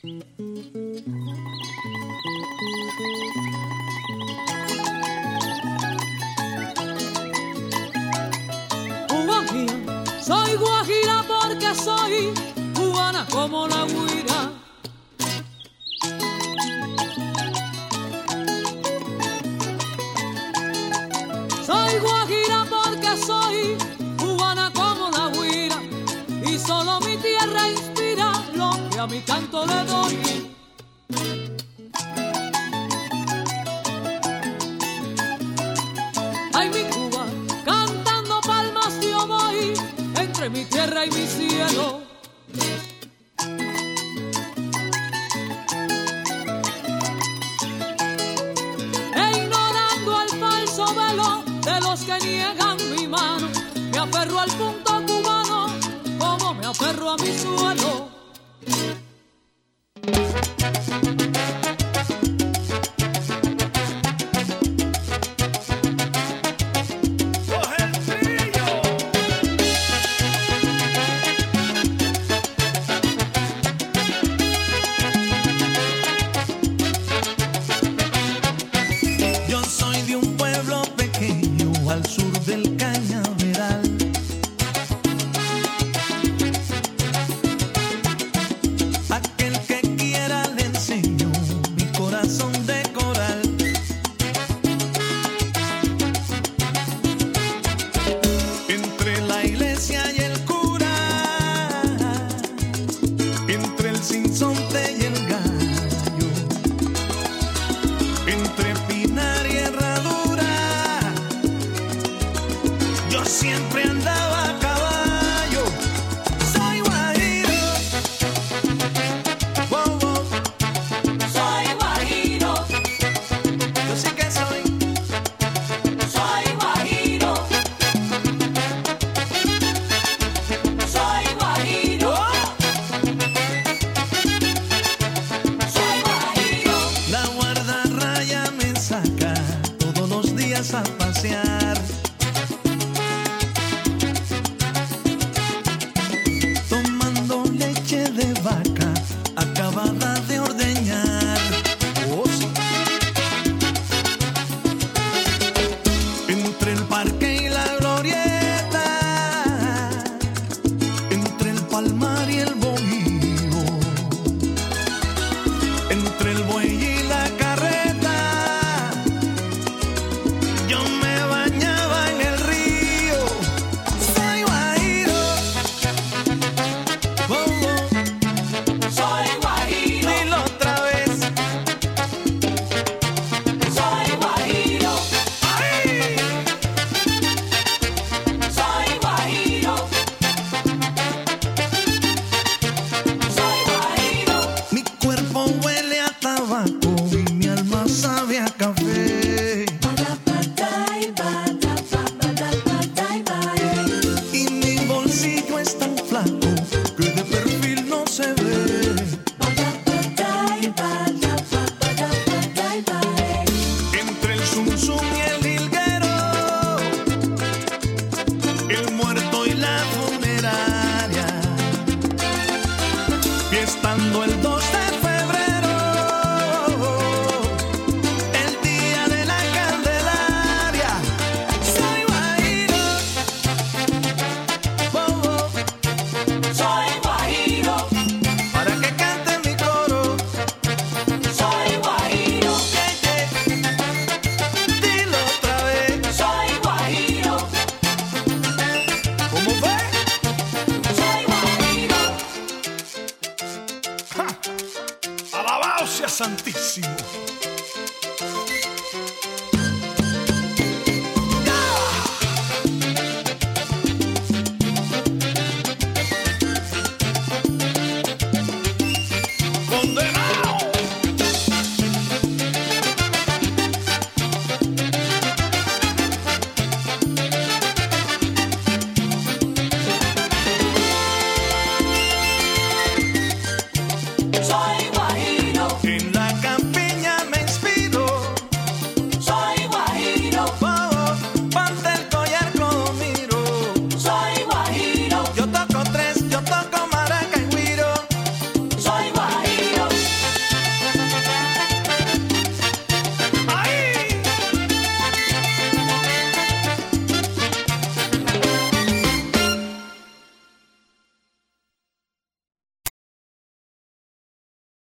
Soy guajira porque soy cubana como la guira. Soy guajira porque soy cubana como la guira. Y solo mi tierra inspira lo que a mi canto le doy. Ay, mi Cuba, cantando palmas yo voy entre mi tierra y mi cielo. E ignorando el falso velo de los que niegan mi mano, me aferro al punto cubano como me aferro a mi suelo. A pasear, tomando leche de vaca acabada de ordeñar. Oh, sí. Entre el parque y la glorieta, entre el palmar y el bohío, entre el buey y la carreta, yo me bañaba en el río. Soy guajiro. Oh, oh. Soy guajiro. Dilo otra vez. Soy guajiro. ¡Ay! Soy guajiro. Soy guajiro. Mi cuerpo huele a tabaco y mi alma sabe a café. Y mi bolsillo es tan flaco que de perfil no se ve. Entre el zum zum y el jilguero, el muerto y la funeraria, fiestando el 2 de febrero, el día de la Candelaria. Soy guajiro. Oh, oh. Soy guajiro. Para que cante mi coro. Soy guajiro. Yeah, yeah. Dilo otra vez. Soy guajiro. ¿Cómo fue? Soy guajiro. ¡Ja! Alabado sea Santísimo.